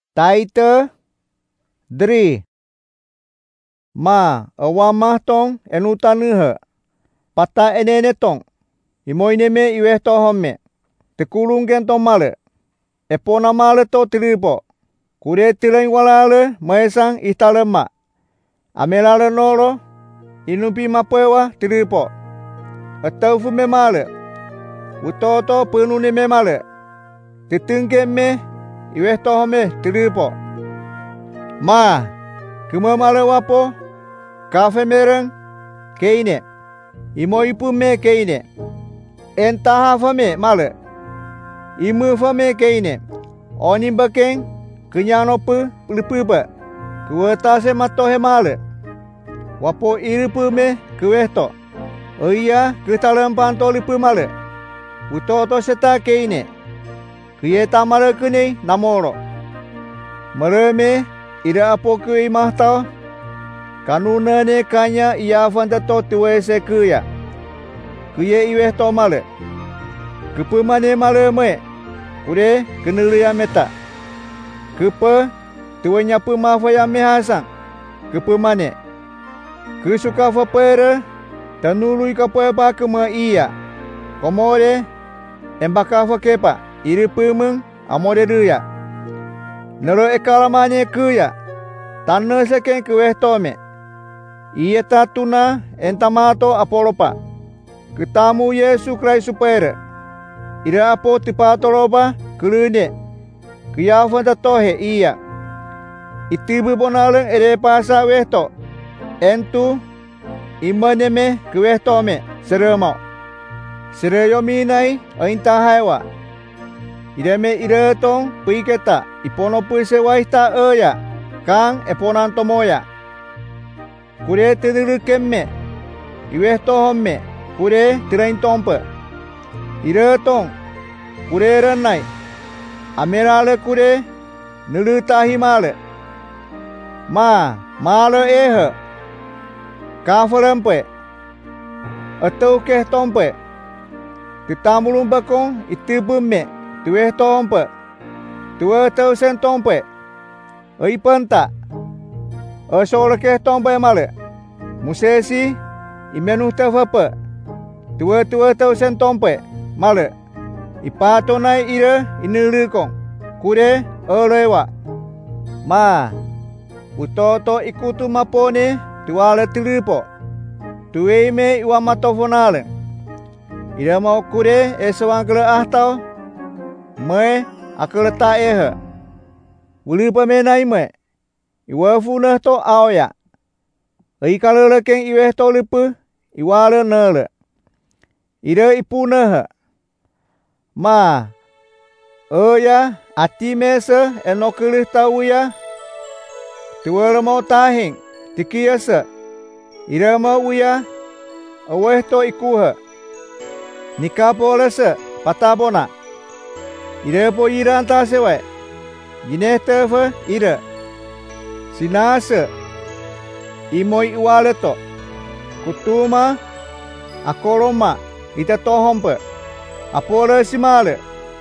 Taita Dri Ma awamah tong enutanuha pata enene tong imoineme iwehto homme tekulungen tong male epona male to tiripo kure tilain walale maesang italema amelale nolo inupi mapewa tiripo ataufu me male utoto penune me male tetengke me iwehto homme tiripo ma kuma male wapo kafe mereng keine imo ipu me keine entaha fame male imu fame keine oni bakeng kenyano pe lepuba kuwata se matohe male wapo iripu me kuwehto oia ketalam panto lipu male utoto seta keine kuyeta male kene namoro mereme ira apo kui mahtau kanuna ne kanya ia fanta to tuwe se kuya kuye iweh to male kepemane male me kure kenelia meta kepe tuwe nyapu mafaya mehasang kepemane kesuka fapere tanului kapoe ba kema iya komore embaka fakepa iri pemeng amore duya nero ekalamane kuya tanne seken kuweh tome iya tatuna entamato apolopa ketamu Yesu Kristus supere ira apo tipatoloba kulune kuyafan tatohe iya itibu bonalen ere pasa wehto entu imaneme kuweh tome seremau sereyo minai aintahaiwa ireme iretong piketa ipono puise waita eya kang eponan tomoya kure tidiru kemme iwehto homme kure tirain tompe iretong kure renai amerale kure nulutahi male ma male ehe kafalempe atau keh tompe titamulum bakong itibumme tuweh tompe tuwe tau sen tompe oi penta asole keh tompe male musesi imenu tafapa tuwe tau sen tompe male ipatonai ire inulukong kure olewa ma utoto ikutu mapone tuwale tilipo tuweime iwa matofonale ira mau kure esawang kele ahtau me akeleta ehe uli pamenai me iwa funah to aoya ai kalele keng iweh to lipu iwale nele ira ipunah ma oya ati mese enokelih tauya tuwele mau tahing tikiasa ira mau uya aweh to ikuha nikapolese patabona ira po ira antasewe ginetefe ira sinase imoi iwaleto kutuma akoloma ita tohompe apole simale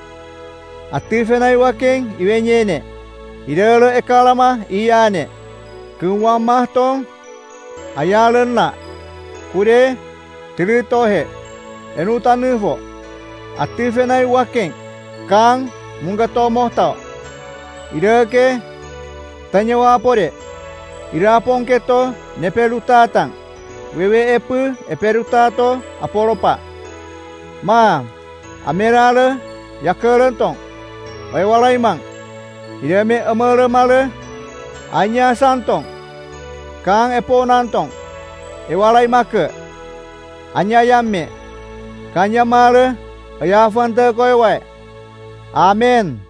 atifenai wakeng iwenyene irele ekalama iyane kuwamah tong ayalena kure tiritohe enutanufo atifenai wakeng kang mungato mohtau ireke tanyawa apore irapong keto nepelutatang wewe epu eperutato apolopa ma amerale yakelentong waiwalaimang ireme amere male anya santong kang eponantong ewalai make anya yamme kanya male ayafante koiwai amen.